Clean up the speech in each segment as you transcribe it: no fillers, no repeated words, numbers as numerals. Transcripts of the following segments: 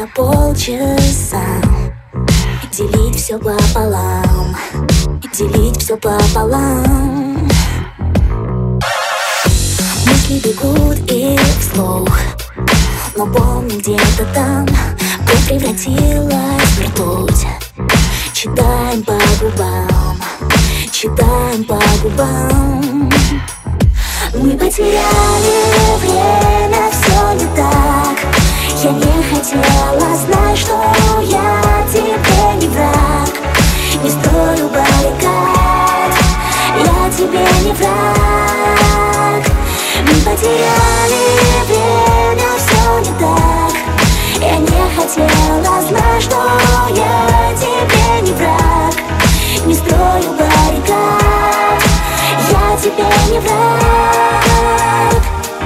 за полчаса делить все пополам, делить все пополам. Мысли бегут и вслух, но помню где-то там кровь превратилась в ртуть. Читаем по губам, читаем по губам. Мы потеряли время, все не так. Я не хотела знать, что я тебе не враг. Не строю баррикад, я тебе не враг. Мы потеряли время, все не так. Я не хотела знать, что я тебе не враг. Не строю баррикад, я тебе не враг.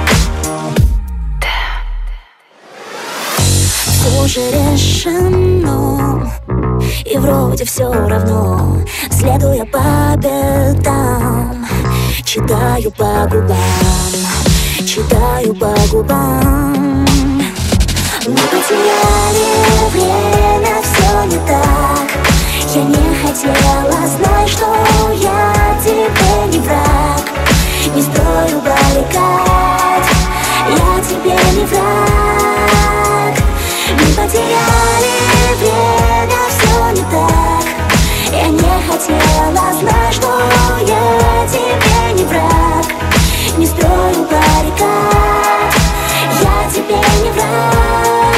Все уже решено, и вроде все равно. Следуя по пятам, читаю по губам, читаю по губам. Мы потеряли время, все не так. Я не хотела знать, что я тебе не враг. Не строю баррикад, я тебе не враг. Мы потеряли время, все не так. Я не хотела знать, что я тебе не враг. Не строю баррикад, я тебе не враг.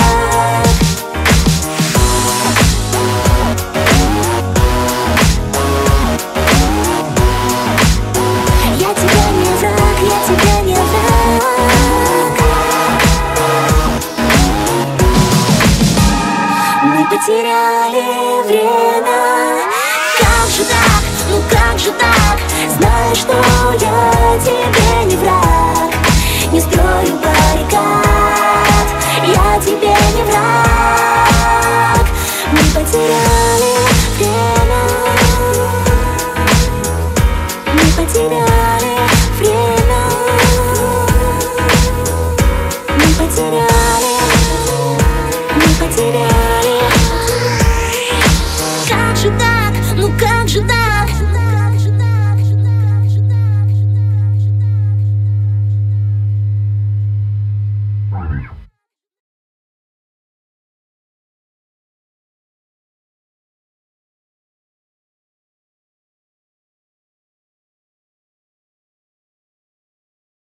Я тебе не враг, я тебе не враг. Мы потеряли время. Как же так, ну как же так? Знаешь, что я тебе не враг. Не строю баррикад.